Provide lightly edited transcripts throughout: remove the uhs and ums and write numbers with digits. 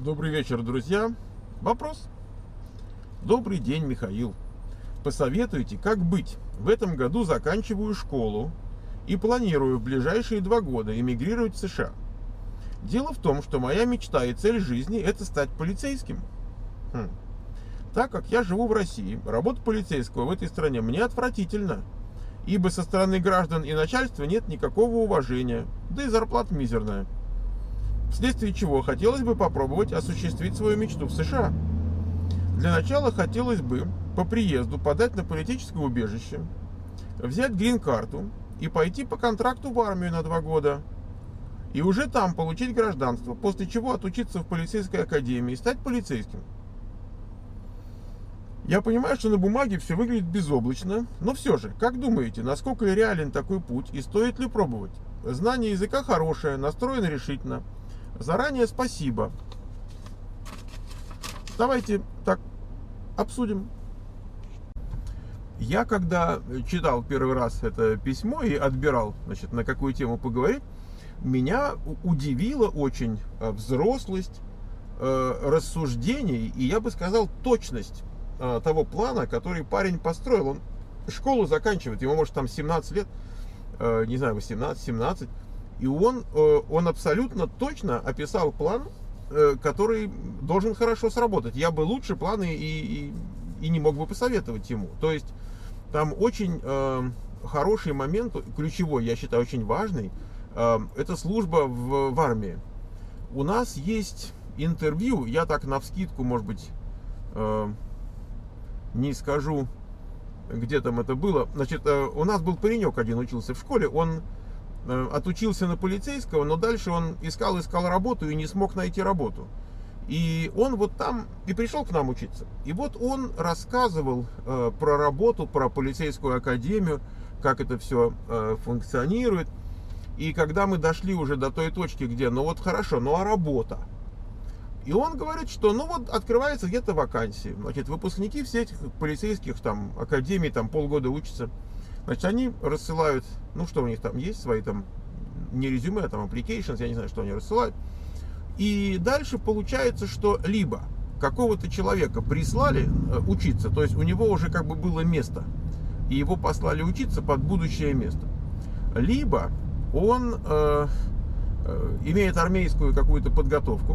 Добрый вечер, друзья. Вопрос. Добрый день, Михаил. Посоветуйте, как быть? В этом году заканчиваю школу и планирую в ближайшие 2 года эмигрировать в США. Дело в том, что моя мечта и цель жизни – это стать полицейским. Так как я живу в России, работа полицейского в этой стране мне отвратительна, ибо со стороны граждан и начальства нет никакого уважения, да и зарплата мизерная. Вследствие чего хотелось бы попробовать осуществить свою мечту в США. Для начала хотелось бы по приезду подать на политическое убежище, взять грин-карту и пойти по контракту в армию на 2 года. И уже там получить гражданство, после чего отучиться в полицейской академии и стать полицейским. Я понимаю, что на бумаге все выглядит безоблачно, но все же, как думаете, насколько реален такой путь и стоит ли пробовать? Знание языка хорошее, настроен решительно. Заранее спасибо. Давайте так обсудим. Я когда читал первый раз это письмо и отбирал, значит, на какую тему поговорить, меня удивила очень взрослость рассуждений и, я бы сказал, точность того плана, который парень построил. Он школу заканчивает, ему может там 17 лет, не знаю, 18-17. И он абсолютно точно описал план, который должен хорошо сработать. Я бы лучше планы и не мог бы посоветовать ему. То есть там очень хороший момент, ключевой, я считаю, очень важный, это служба в армии. У нас есть интервью, я так навскидку, может быть, не скажу, где там это было. Значит, у нас был паренек один, учился в школе, он отучился на полицейского, но дальше он искал работу и не смог найти работу. И он вот там и пришел к нам учиться. И вот он рассказывал про работу, про полицейскую академию, как это все функционирует. И когда мы дошли уже до той точки, где, ну вот хорошо, ну а работа? И он говорит, что ну вот открывается где-то вакансии. Значит, выпускники всех этих полицейских там академий там полгода учатся. Значит, они рассылают, ну что у них там есть, свои там, не резюме, а там applications, я не знаю, что они рассылают. И дальше получается, что либо какого-то человека прислали учиться, то есть у него уже как бы было место, и его послали учиться под будущее место. Либо он имеет армейскую какую-то подготовку,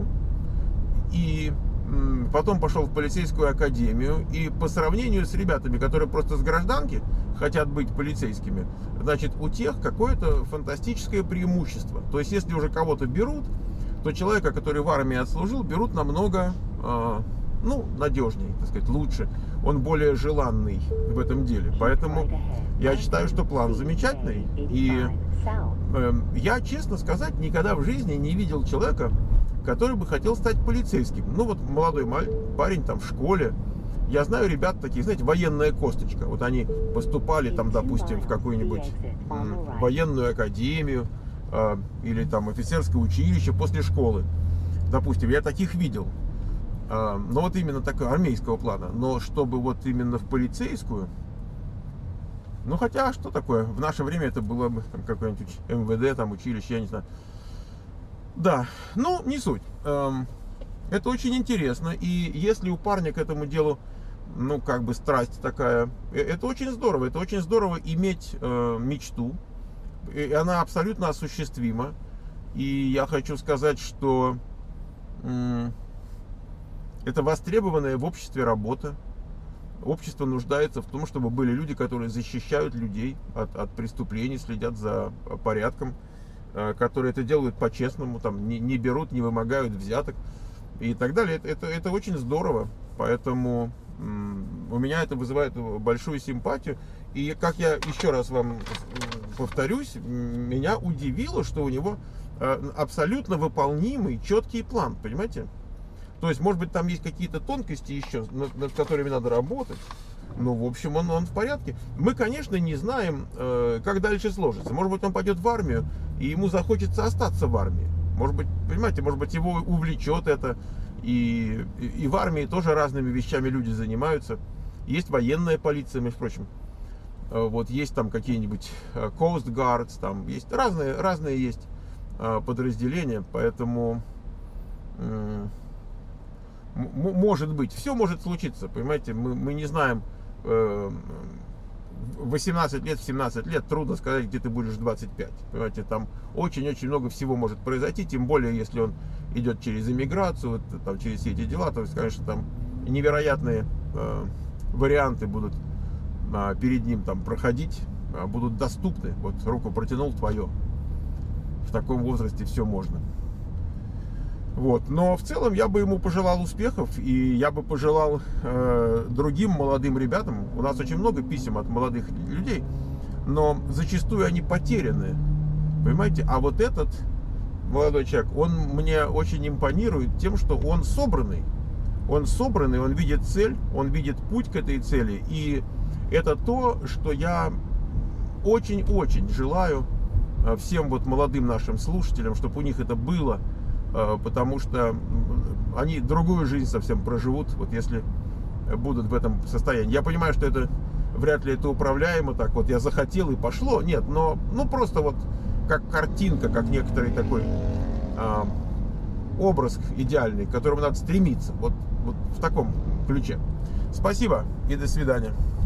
и потом пошел в полицейскую академию, и по сравнению с ребятами, которые просто с гражданки хотят быть полицейскими, значит, у тех какое-то фантастическое преимущество. То есть, если уже кого-то берут, то человека, который в армии отслужил, берут намного, надежнее, так сказать, лучше. Он более желанный в этом деле. Поэтому я считаю, что план замечательный. И я, честно сказать, никогда в жизни не видел человека, который бы хотел стать полицейским. Ну вот молодой парень там в школе. Я знаю ребят таких, знаете, военная косточка. Вот они поступали там, допустим, в какую-нибудь военную академию или там офицерское училище после школы. Допустим, я таких видел. Но вот именно такого армейского плана. Но чтобы вот именно в полицейскую, ну хотя, что такое? В наше время это было бы какое-нибудь МВД, там училище, я не знаю. Да, ну не суть. Это очень интересно. И если у парня к этому делу, ну как бы страсть такая, это очень здорово. Это очень здорово иметь мечту. И она абсолютно осуществима. И я хочу сказать, что это востребованная в обществе работа. Общество нуждается в том, чтобы были люди, которые защищают людей от преступлений, следят за порядком, которые это делают по-честному, там, не берут, не вымогают взяток и так далее. Это очень здорово. Поэтому у меня это вызывает большую симпатию. И как я еще раз вам повторюсь, меня удивило, что у него абсолютно выполнимый, четкий план, понимаете? То есть, может быть, там есть какие-то тонкости еще, над которыми надо работать. Но, в общем, он в порядке. Мы, конечно, не знаем, как дальше сложится. Может быть, он пойдет в армию, и ему захочется остаться в армии. Может быть, понимаете, может быть, его увлечет это. И в армии тоже разными вещами люди занимаются. Есть военная полиция, между прочим. Вот есть там какие-нибудь Coast Guards, там есть разные есть подразделения. Поэтому может быть, все может случиться, понимаете, мы не знаем, в 18 лет, в 17 лет трудно сказать, где ты будешь в 25, понимаете, там очень-очень много всего может произойти, тем более, если он идет через иммиграцию, вот, там, через все эти дела, то есть, конечно, там невероятные варианты будут перед ним там проходить, будут доступны, вот руку протянул, твое, в таком возрасте все можно. Вот. Но в целом я бы ему пожелал успехов, и я бы пожелал другим молодым ребятам. У нас очень много писем от молодых людей, но зачастую они потеряны, понимаете? А вот этот молодой человек, он мне очень импонирует тем, что он собранный, он видит цель, он видит путь к этой цели, и это то, что я очень-очень желаю всем вот молодым нашим слушателям, чтобы у них это было, потому что они другую жизнь совсем проживут, вот если будут в этом состоянии. Я понимаю, что это вряд ли это управляемо, так вот я захотел и пошло, нет, но просто вот как картинка, как некоторый такой образ идеальный, к которому надо стремиться, вот в таком ключе. Спасибо и до свидания.